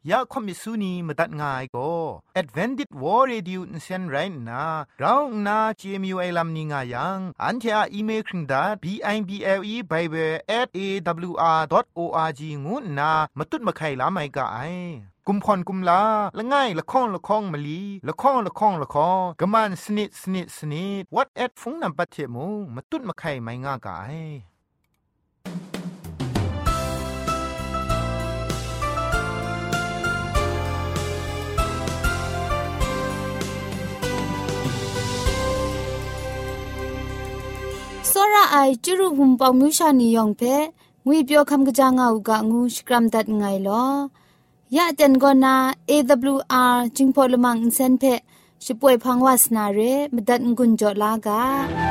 ยาคอมิสุนีมาตัดง่ายก็ Advented War Radio นเซนไรนะเราหน้า CMU ไอลัมนิงายังอันที่อีเมลคิงดา bible@awr.org งูนะมาตุ้ดมาไข่ลาไม่กะไอกุมพรกุมลาละง่ายละข้องละข้องมะลีละข้องละข้องละข้องกะมันสนิดสนิดสนิด what at ฟงนำปัจเจมูมาตุ้ดมาไข่ไม่ง่ากะไอစောရအိုင်ကျရုဟုံပေါမြူရှာနီယောင်ဖဲငွေပြောခမ်ကကြငါဥကငူစကရမ်ဒတ်ငိုင်လောရတဲ့ကောနာ AWR จิงพอลมังอินเซนเพช่วยพังวาสนาเรมดัดงุนจอลากา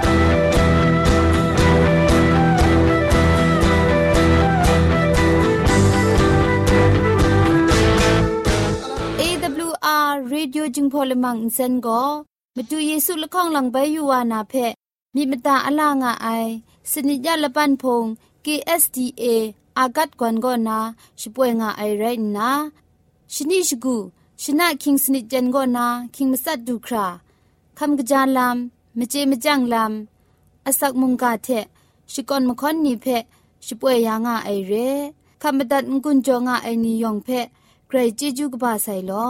AWR Radio จิงพอลมังอินเซนก็มาดูเยซูละข้องหลังใบยูวานาเพมีมตาอลางาไอสนิยาละปันพง KSDA อากัดกวนก็นาช่วยงาไอไรนะชนิชกูชนะคิงสนิจันก็นาคิงมัสัดดูคราคำกระจายลำมเจมจังลำอาศักมุงกาเทชิกอนมคอนนีเพช่วยยางาไอเรคำบัดงกุนจงาไอนิยองเพใครจีจูกบาไซลอ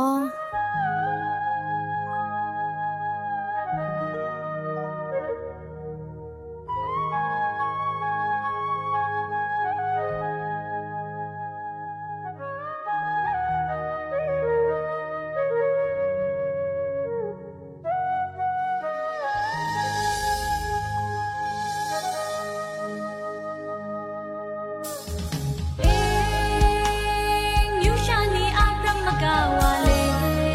Magawale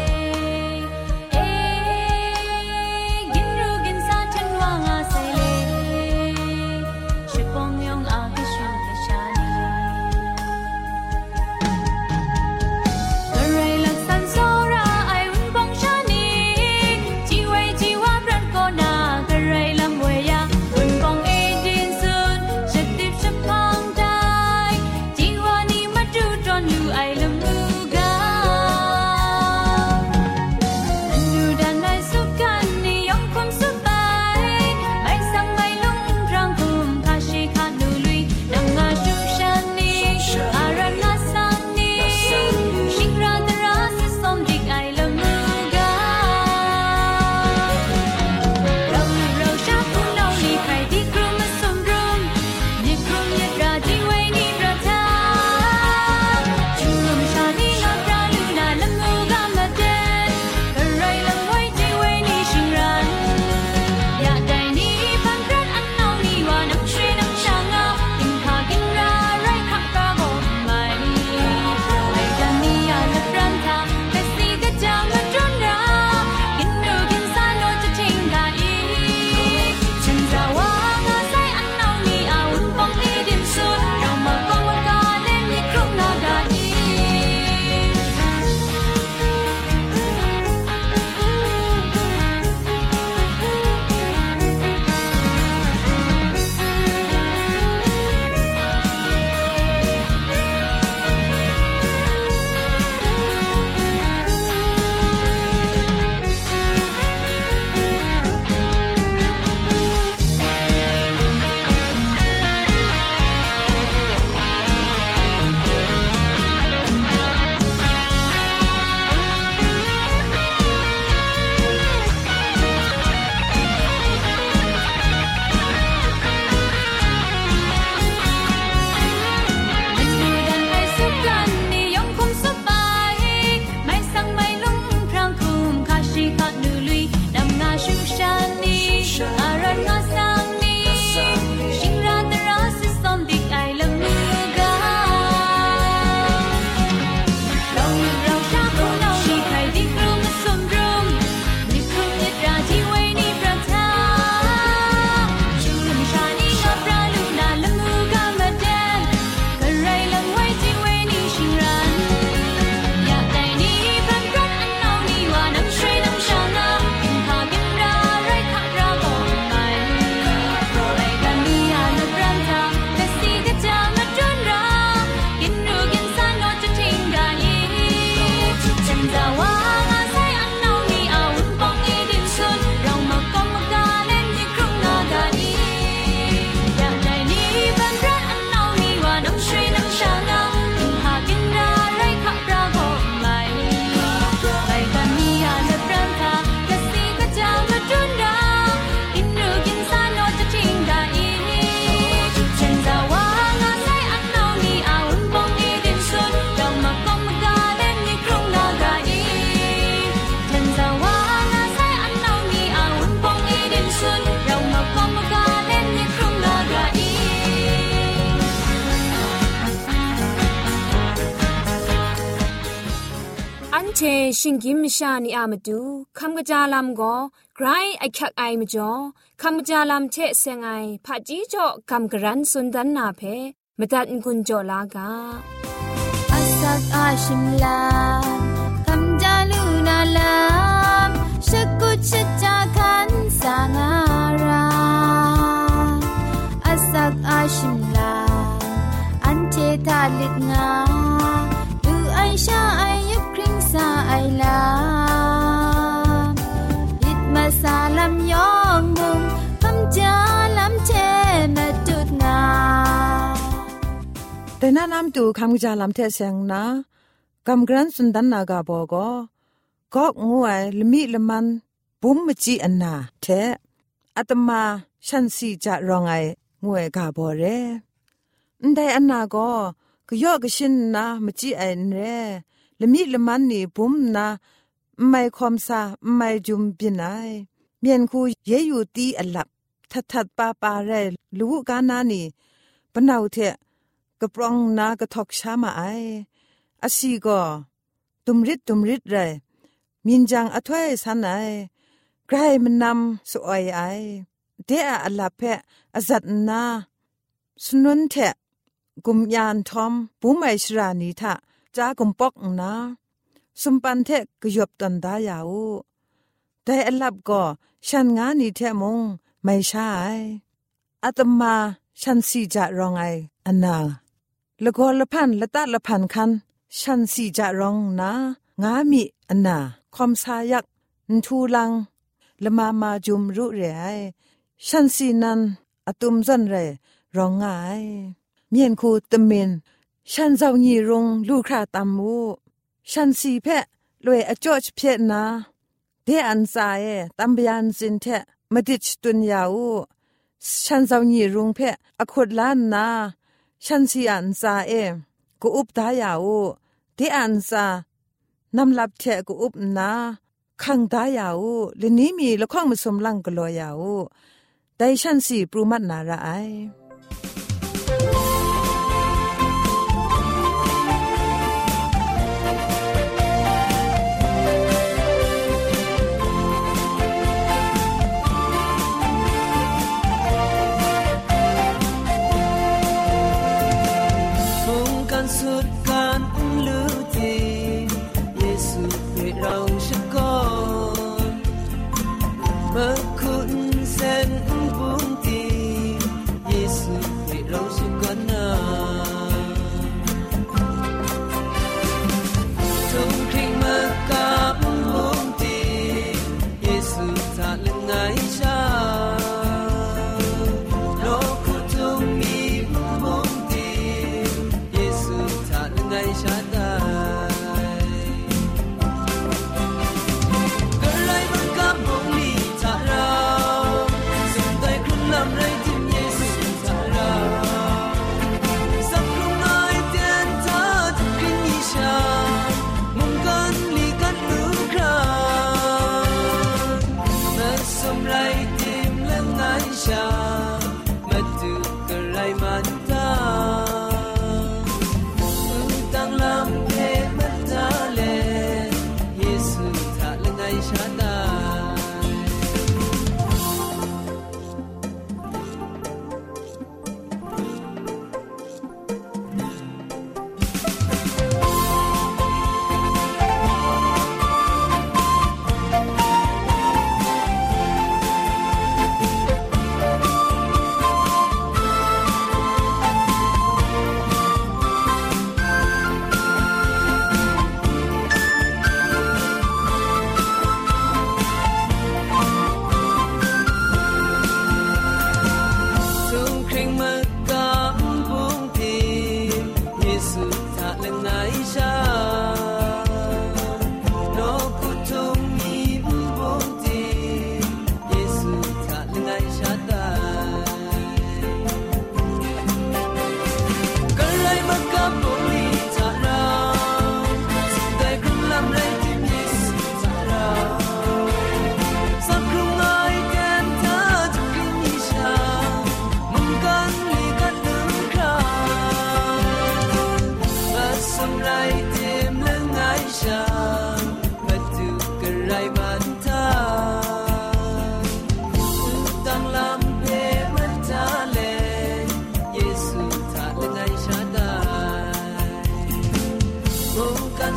นเชชิงกิมชานีอามาดูคำกะจาลำก็ไกรไอคักไอมจ่อคำกะจาลำเชเซงไอผาจีจ่อคำกะรันสุนดันนาเพมตัดกุญจ่อลากาอาสักอาชิมลาคำจาลูนาลามชะกุชะจาคันสางาราอาสักอาชิมลาอันเทตาลิดงาดูไอชาไอยุคคริงซาไอลายิดมาซาลำยองมุงคำจาลำเทมาจุดงาแต่น้านำตูคำกะจาลำเทเสียงนะกำกรันสุนดันนากาบอกก็งูไอละมิละมันบุ้มมจีอันนาเทอาตมาฉันสีจะรองไองวยกาบอเรได้อันนาก็ยอกชินนะมจีไอเรละมิละมันนี่บุ้มนะไม่คอมซาไม่จุมบินไอเมียนคูเยอยู่ตีอลับทัดปาเรลูกานานี่ปนาวเทกระปรองนากระทอกชามาไออาศีก็ตุมริดเลยมินจังอถวยสันไอไกรมันนำสวยไอเดะอลาเพะอจัดนาสนุนเทกุมยานทอมปูไมชรานีทะจากุมปอกนาสมปันเทกยบตันดายาวแต่อลับก็ฉันงานีเทมงไม่ใช่อาตมาฉันสีจะรองไออันนาละกอละพันละตัดละพันคันฉันสีจะรองนางามีอันนาคอมสายักนทูลังละมาจุมรุเรไอฉันสีนันอตุมจันเรรองไงเมียนคูตะเมนฉันเจ้าหยีรงลูกคราตามมูฉันสีเพะลวยอจอชเพะนาเดอันซาเอตัมบยันสินเทมดิชตุนยาวฉันเจ้าหยีรงเพะอขุดล้านนาฉันสีอันซาเอกูอุบตายาวเดอันซานำลับเทกูอุบนาขังตายาวเลนี้มีละข้องมาสมลังกลอยาวแต่ฉันสีปรุมัดนาระไอสุดการลือทีเยซูให้เราชักก่อนเมื่อคุณเส้นบุญทีเยซู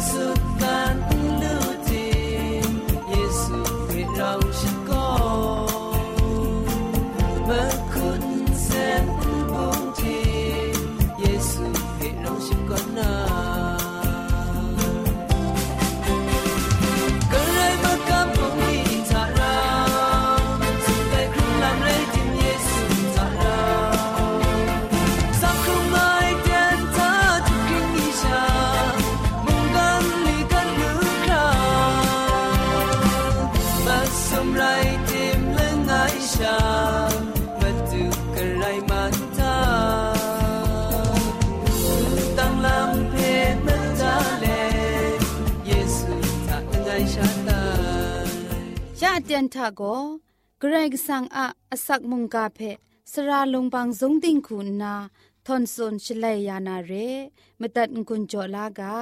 สุดการลูทีเยซูให้เราชักก่อนเมื่อคุณแสนบางทีเยซูให้เราชักก่อนนะก็เลยมากับผมที่ทาราสุดใจครุ่งลำเลยที่เยซูทาราสักครู่ไม่เดินท่าทุกครึ่งอีชามุ่งกันลีกันมือครามาสมไรเต็มและง่ายชามาดูกันไรมันตาตั้งลำเพลมันตาเลเยซูทาง่ายชาตาชาเตียนทาโกเกรกสังอะอสักมุงกาเพสราลงบางสงติงคุณนาทอนซนชลัยยานาเรมตัดกุญจลากา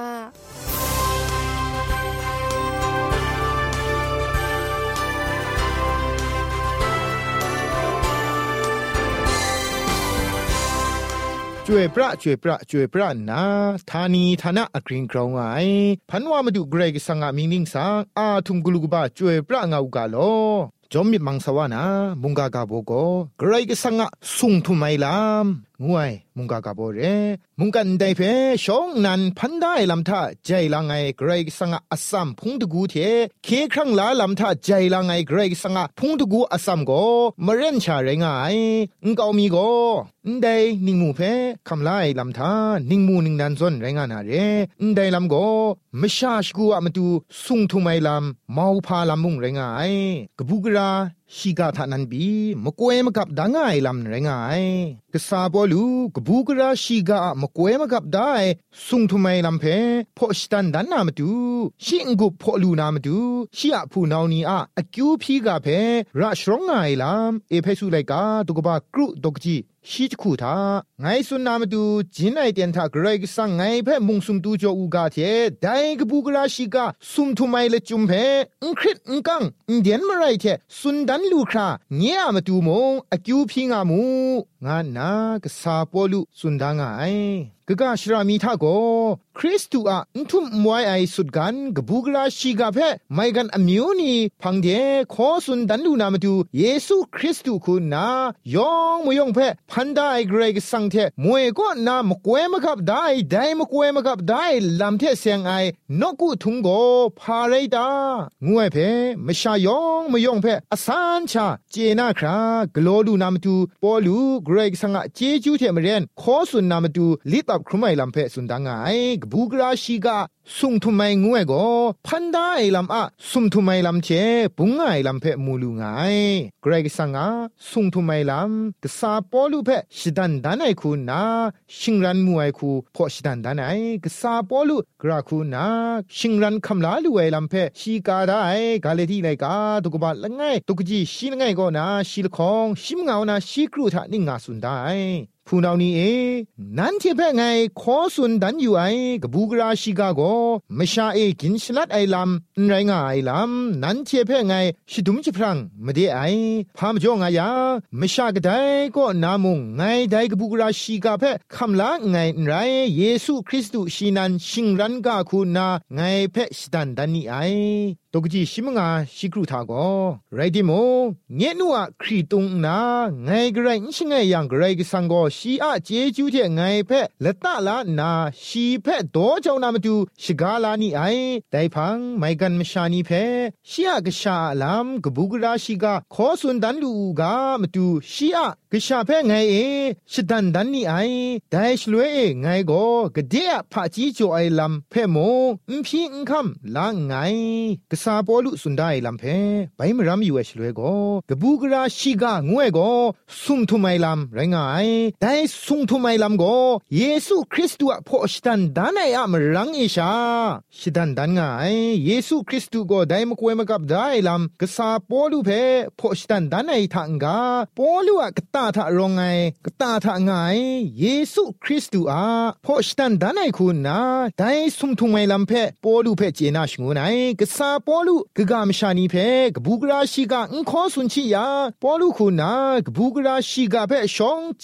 ช่วยพระนะธานีธนะอกริงกรองไงพันว่ามาดูเกรกสังอามิงนิงสังอาทุมกุลุกบะช่วยพระงาอุกาโลจอมมิมังสวานะมุงกากาโบโกเกรกสังอาสุงทุไมลามงวยมุงกากาโบเรมุงกันไดเพชองนันพันได้ลำท่าใจละไงเกรกสังอาอัสซัมพุงตะกูเทเคครั้งลาลำท่าใจละไงเกรกสังอาพุงตะกูอัสซัมโกมะเรนชาเรงไงกามีโกได้นิงมูเพคำลายลำท่านิงมูนิงนันซนไรงานาเรได้ลำโกมชาชกูอะมาดูสุงทุไมลำมาพาลำมุงไรงายกบุกราชิกาทานันบีมกวยมกับดังไงลำไรงายกษาบอลูกบุกราชิกามกวยมกับได้สุงทุไมลำเพพอชิตันดันนามาดูชิงกุพอลูนามาดูชิอาผู้นาวนีอะอคิวพีกาเพราชร้องไงลำเอเพสุไลกาตุกบากรุดกจีชีจคูทาไงสุนนามาดูจินไอเตียนทาเกรกสังไงเพ่มุงสุมตูจออูกาเทไดกบุกราชิกาสุมทุไมเลจุมเพอุคริตอุกังอินเดียนมาไรเทสุนดันลูคราเงียมาดูมงอคิวพิงามูงานนากษาปอลุสุนดางไงกะกะชรามีทาโกคริสตูอะอุทุมมวยไอสุดกันกบุกราชิกาเพไมกันอมิวนีพังเดขอสุนดันลูนามาดูเยซูคริสตูคุณนายองมยองเพพันได้เกรกสังเทมวยก็นามกวยมกับได้มกวยมกับได้ลำเทเสียงไอนกุทุงโกพาเรดางวยเพมชายองมยองเพอสานชาเจนาครากโลดูนามาดูปอลูเกรกสังอะเจจูเทมเรนขอสุนนามาดูลิตับครุไมลำเพสุนดังไงกบูกราชิกาสุงทุไมงวยโกพันได้ลำอะสุมทุไมลำเชปุงไงลำเพมูลูไงเกรกสังอะสุงทุไมลำกษาปอลูเพชิดันดานไอคูนาชิงรันมวยคูพอชิดันดานไอกษาปอลูกราคูนาชิงรันคำลาลูไอลำเพชีกาได้กาเลที่ไลกาตุกบะละไงตุกจีชิลไงก็นาชิลคองชิมเงานาชิกรูทะนิงาสุนได้ผู้นาวนี้นั้นเทเพ่ไงขอสุนดันอยู่ไอกบูกราชิกาโกมชากินฉลัดไอลำไรงาไอลำนั้นเทเพ่ไงชิดุมจิพรังไม่ได้ไอพามจ่องไงยามชากระไดก็นามุงไงได้กบูกราชิกาเพ่คำละไงไรเยซูคริสต์ชินันชิงรันกาคุณนาไงเพ่ชิดันดันนี่ไอตกจีชิมงาชิกรุทาโกไรดิโมเงนัวครีตุงนาไงกระไรชิงไงยังกระไรกสังโกชีอาเจจูเทไงเพ่ละตะละนาชีเพ่โตเจ้านามาดูชิกาลานี่ไอไดพังไมกันมชานีเพ่ชีอากชาลามกบุกราชิกาขอสุนดันลูกามาดูชีอากชาเพ่ไงชิดันดันนี่ไอไดชลวยไงโกกะเดียพะจีโจไอลำเพ่โมอุพีอุคัมลาไงซาปอลุสุนได้ลำเพไปมรำอยู่เฉลยก็กบูกราชิกางวยก็สุมทุไมลำไรงายแต่สุมทุไมลำก็เยซูคริสต์พอชิดันดานไออะมรังอิชาชิดันดานงายเยซูคริสต์ก็ได้มกวยมกับได้ลำกษาปอลุเพพอชิดันดานไอทังกาปอลุอะกตาทะรองไงกตาทะงายเยซูคริสต์อะพอชิดันดานไอคุณนะได้สุมทุไมลำเพปอลุเพเจนาชงูไนกษาปอลูกกามชานีเพกบูกราชิกาขอสุนชิยาปอลูคุณากบูกราชิกาเพชองเจนา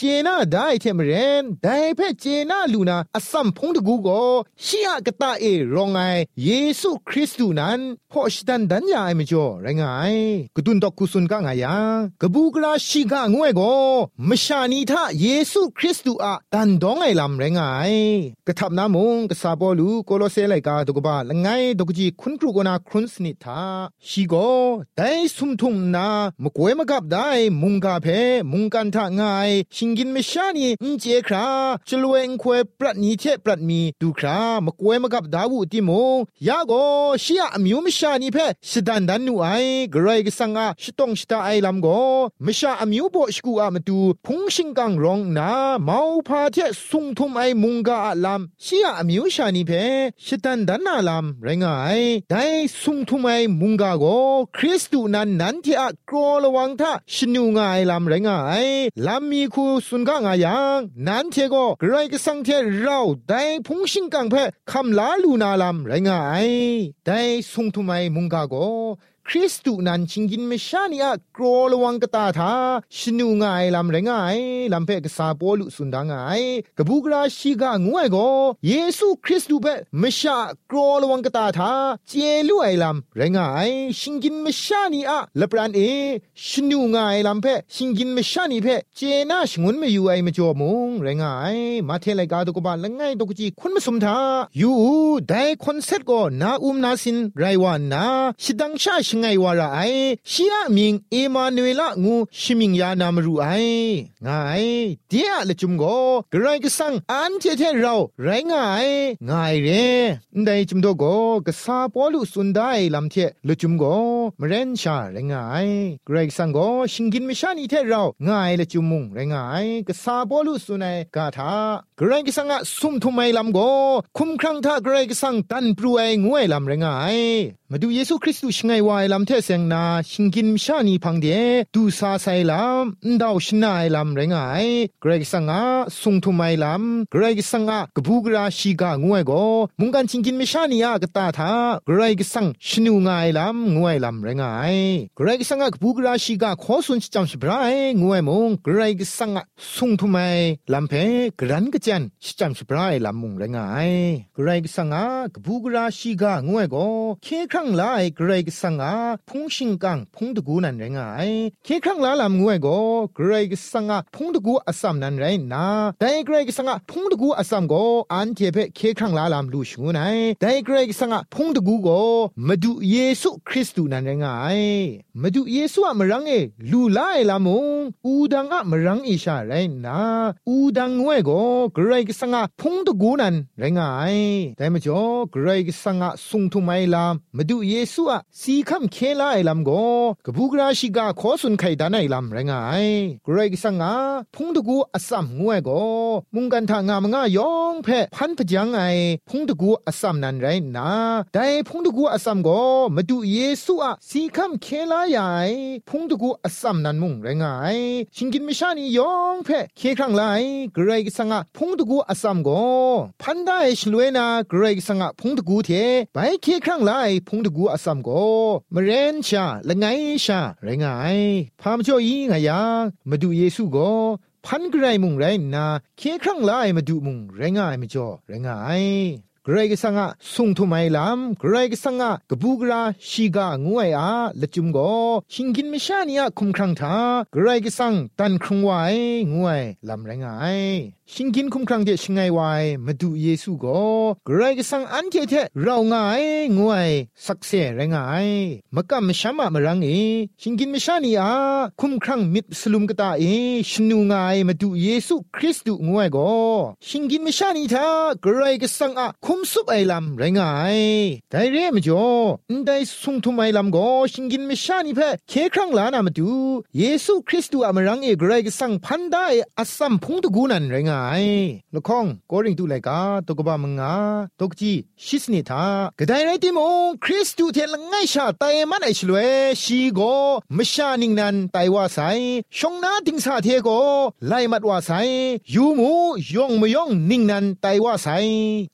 ได้เทมเรนได้เพ่เจน่าลูนาอสัมพงตะกูก็ชิยากตาเอรองไงเยซูคริสต์นั้นพอชิดันดันยาไอมจ่อไรงายกดุนดอกกุสุนกะงายากบูกราชิกางวยก็มชานีทาเยซูคริสต์อะดันดองไอลำไรงายกะทับน้ำมงกะซาบอลูโกโลเซไลกาตกบะละไงตกจีคุณครูกนาครุนสนิทาชิโกได้สุมทุมนามกวยมกับได้มุงกาเพมุงกันทะงายชิงกินมชานีอินเจคราจลวยควยปรัดนีเทปรัดมีดูครามกวยมกับดาวูติมงยาโกชิยามิวมชานีเพชดันดันนูไอกรายกสังอาชิตงชิตาไอลำโกมชาอมิวโบชกูอามาดูพุงชิงกังรองนาเมาพาเทสุงทุมไอมุงกาอาลำชิยาอมิวชานีเพชดันดันนาลำไรงายได้สุงทุมไอมุงกาโกคริสตูนั้นที่อะกรอระวังท่าชนูงายลำไรงายลำมีคูสุนกางายังนั้นเทโกไกรกสังเทเราได้พุงชิงกังเพคำลาลูนาลำไรงายได้สุงทุมไอมุงกาโกคริสตูนั้นชิงกินไม่ชานีอะกรอระวังกตาทาชนูงายลำไรงายลำเพกษาปอลุสุนดางายกบูกราชิกางวยโกเยซูคริสตูเปไม่ชากรอระวังกตาทาเจลุไอลำไรงายชิงกินไม่ชานีอะละปรานเอชนูงายลำเพชิงกินไม่ชานีเพเจน่าชงวนไม่อยู่ไอไม่จอมงไรงายมาเทไลกาตกบาละไงตกจีคุณมาสมทาอยู่ได้คอนเซ็ปต์ก็นานาสินไรวานาชิดังชาชงไงวาระไอชิยามิงเอมานูเอลงูชิมิงยานามรูไองายเดียละจุมโกกรายกสังอันเทเทเราไรงายงายเรได้จุมโดโกกษาปอลุสุนได้ลำเทละจุมโกมเรนชาไรงายกรายกสังโกชิงกินมิชานีเทเรางายละจุมมุงไรงายกษาปอลุสุนัยกาทากรายกสังอะสุมทุไมลำโกคุมครั้งทากรายกสังตันปรูไองวยลำไรงายมาดูเยซูคริสต์ชงไงวายลำเทเสงนาชิงกินมิชานีพังเดดูซาไซลำดาวชนาไอลำไรงายเกรกสังอาสุงทุไมลำเกรกสังอากบูกราชิกางวยโกมุงกันชิงกินมิชานีอากตาทาเกรกสังชนูงายลำงวยลำไรงายเกรกสังอากบูกราชิกาขอสุนชิจังชิบรายงวยมงเกรกสังอาสุงทุไมลำเพกรันกจันชิจังชิบรายลำมุงไรงายเกรกสังอากบูกราชิกางวยโกเคครั้งไลเกรกสังอาพุงชิงกังพุงตะกูนันไรงายเคครั้งลาลำงวยโกเกรกสังอาพุงตะกูอสัมนันไรนาแต่เกรกสังอาพุงตะกูอสัมโกอันเทเพเคครั้งลาลำลูชูไนแต่เกรกสังอาพุงตะกูโกมาดูเยซูคริสต์นันไรงายมาดูเยซูอะมรังเอลูลาไอลามงอูดังอะมรังอิชาไรนาอูดังงวยโกเกรกสังอาพุงตะกูนันไรงายแต่มาจ่อเกรกสังอาสุงทุไมลามมาดูเยซูอะสีคำเคลาไอลำโกกบูกราชิกาขอสุนไข่ดานไอลำไรงายเกรกสังอาพุงตะกูอสัมงวยโกมุงกันทางามงายองเพพันพจังไอพุงตะกูอสัมนันไรนาแต่พุงตะกูอสัมโกมาดูเยซูอะสีคำเคลาใหญ่พุงตะกูอสัมนันมุงไรงายชิงกินมิชานียองเพเคครั้งไลเกรกสังอาพุงตะกูอสัมโกพันได้ชลวยนาเกรกสังอาพุงตะกูเทไปเคครั้งไลพุงตะกูอสัมโกมเรนชาละไงชาไรงายพามจ่อยีงายามาดูเยซูโกพันกรายมุงไรนาเคครั้งไลมาดูมุงไรงายมจ่อไรงายเกรกสังอาสุงทุไมลำเกรกสังอากบูกราชิกางวยอาละจุมโกชิงกินมิชานีอะคุมครั้งทาเกรกสังตันครุงไวงวยลำไรงายชิงกินคุมครั้งเดชงไงวายมาดูเยซูโกเกรกสังอันเทเทเรางายงวยสักเสไรงายมะกะมชามะมรังเอชิงกินมิชานีอาคุมครั้งมิดสลุมกะตาเอชนูงายมาดูเยซูคริสต์งวยโกชิงกินมิชานีทาเกรกสังอะคุมสุบไอลำไรงายแต่เร่มจ่อได้สุงทุไมลำโกชิงกินมิชานีเพเคครั้งลานามาดูเยซูคริสต์อะมรังเอเกรกสังพันได้อสัมพุงตะกูนันไรงายละข้องกอริงตุไลกาตกบะมงาตกจีชิสนิทากะไดไรติมงคริสต์เทละไงชาไตมันไอชลเวชีโกมชานิงนันไตว่าไซชงนาติงสาเทโกไลมัดว่าไซยูมูยองมยองนิงนันไตว่าไซกะทำน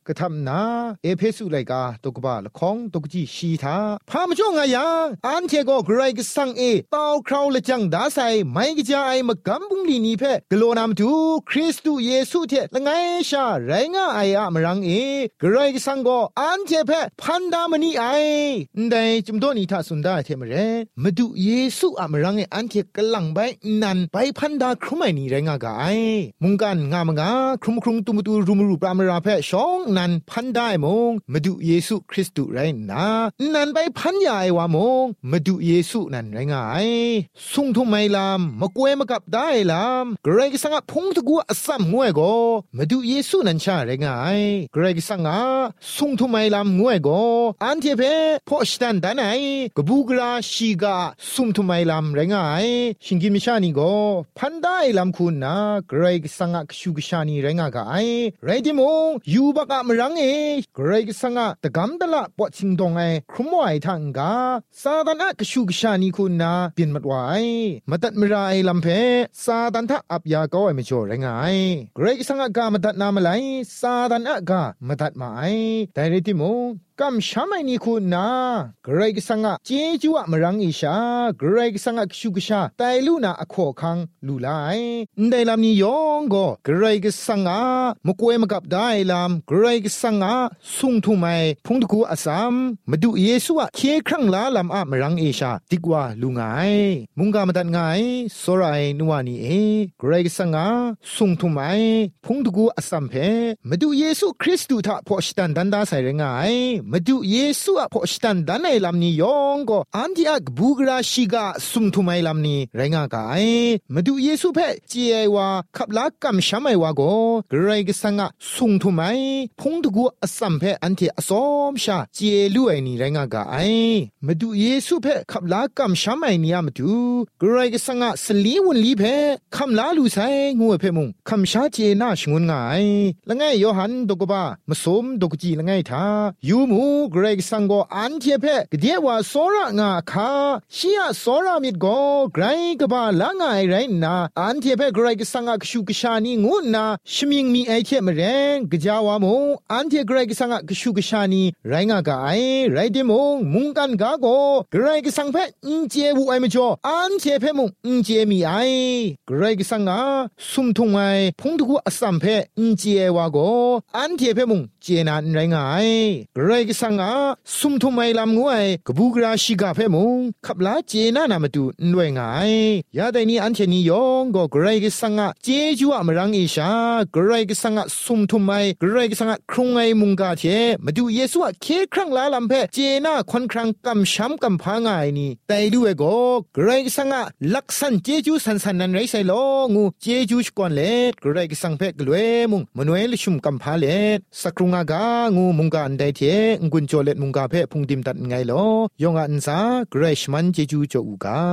นาเอเพสุไลกาตกบะละข้องตกจีชีทาพามจ่องายังอันเทก็ไกรกสังเอตาวคราวละจังดาไซไม่กะจาไอมะกัมบุงลีนีเพกโลนามตูคริสตุเยซูเทละไงชาไรงาไออะมรังเอไกรกสังก็อันเทเพพันดามณีไอได้จุมโดนีทาสุนดาเทมเรมดุเยซูอะมรังเออันเทกลังไปนันไปพันดาครุไมนีไรงากาไอมุงกันงามงาครุมครุงตุมตูรุมรูปรามราเพชองนันพันได้มงมดุเยซูคริสต์ไรนานันไปพันยายวามงมดุเยซูนันไรงายสุงทุไมลามมะกวยมะกับได้ลามเกรกสังะพงตะกัวอสัมงวยโกมดุเยซูนันชาไรงายเกรกสังะสุงทุไมลามงวยโกอันเทเพพอสตันดานายกบูกราชีกาสุงทุไมลามไรงายชิงกิมิชานีโกพันได้ลามคุณนาเกรกสังะกชูกชานีไรงากาไอไรดิมงยูบักอะมรังเอเกรกสังะตะกัมตะละปอชิงดงไอครุมไวทังกาซาตานอะกชูกชานีคุณนาเปลี่ยนมัดไวมาตัดมรายลำเพซาตานทะอับยาก็ไอไม่โจไรงายเกรกสังะกามาตัดนามาไลซาตานอะกามาตัดมาไอแต่ไรดิมงกัมชาไม่นี่คุณนาเกรกสังะเจจูอะมรังอิชาเกรกสังะกชูกชาไตลูนาอโคคังลูไลได้ลำนี้ยองก็เกรกสังะมกวยมกับได้ลำเกรกสังะสุงทุไมพุงตะกูอาสามมาดูเยซูอะเคครั้งลาลำอะมรังอิชาติกว่าลูไงมุงกามาตัดไงสรายนัวนี่เอเกรกสังะสุงทุไมพุงตะกูอาสามเพมาดูเยซูคริสต์ทะพอชตันดันดาใส่ไงมาดูเยซูอะพอสตันดันในลำนี้ยองก็อันที่อักบูกราชิกาสุมทุไมลำนี้ไรงากายมาดูเยซูเพ่เจียว่าขับลักกำช้ำไม่ว่าก็ไกรกสังะสุงทุไมพงตะกูอสัมเพ่อันที่อสอมชาเจลุไอนี่ไรงากายมาดูเยซูเพ่ขับลักกำช้ำไม่เนี่ยมาดูไกรกสังะสลีวันลีเพ่คำลาลูไซงัวเพ่มุงคำชาเจน่าชงวนง่ายละไงโยฮันดกบ้ามาสมดกจีละไงท่ายูมูเกรกสังโกอันเทเพกเดียว่าโซระงาคาชียโซระมิดโกไกรกบาละงายไรนาอันเทเพเกรกสังกชูกชานีงูนาชมิงมีไอเทมเรงกจาวามูอันเทเกรกสังกชูกชานีไรงากาไอไรเดมงมุงกันกาโกเกรกสังเพอินเจวูไอมจ่ออันเทเพมุงอินเจมีไอเกรกสังอาสุมทุงไอพงตะกูอสัมเพอินเจวาโกอันเทเพมุงเจนันไรงายเกรกสังอาสุมทุไมลำงวยกบูกราชิกาเพมงขับลาเจนานามาดูนวยงายยาแต่นี้อันเชนียองก็เกรกสังะเจจูอะมรังอิชาเกรกสังะสุมทุไมเกรกสังะครุงไอมุงกาเทมาดูเยซูอะเคครั้งลาลำเพเจนาควันครั้งกำช้ำกำพางายนี่แต่ดูเอโกเกรกสังะลักษันเจจูสันสันนันไรไซโลงูเจจูชกวนเลเกรกสังเพกลวยมุงมนวยลชุมกำพาเลสักรุงอากางูมุงกาอันไดเทงกุนโจเลมุงกาเพพุงดิมตัดไงลอยองอันซาเกรชมันเจจูโจอูกา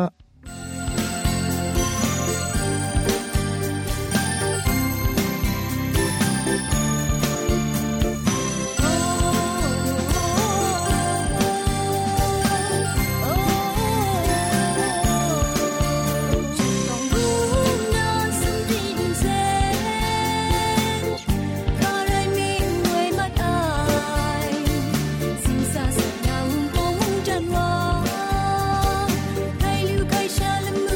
Hãy subscribe cho kênh Ghiền Mì Gõ để không bỏ lỡ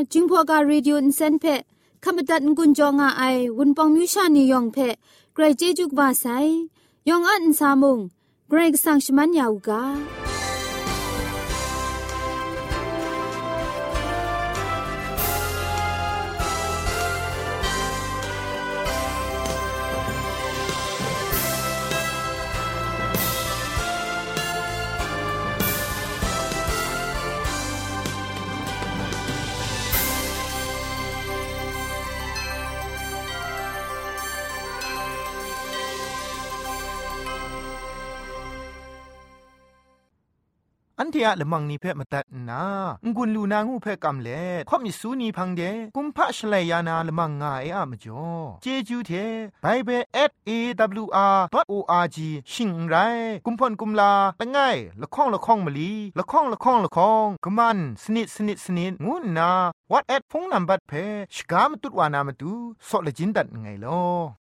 จิงพอกาเรดิโออินเซนเพขมตัดงุนจองอาไอวุนปองมิวชานียองเพไกรเจจุกบาไซยองอันซามุงเกรกสังชมันยาวกาอันเทียละมังนิเพ่มาตัดนางุนลูนางูเพ่กำเล่ข่อมิสูนีพังเดกุมพะชเลยานาละมังงาเออะมจ่อเจจูเทไบเบิล@awr.org ชิงไรกุมพ่นกุมลาละง่ายละข้องละข้องมะลีละข้องละข้องละข้องกะมันสนิดงูนา WhatsApp พงนัมบัดเพ่ชกามตุดวานามตุซอเลจินดัดไงลอ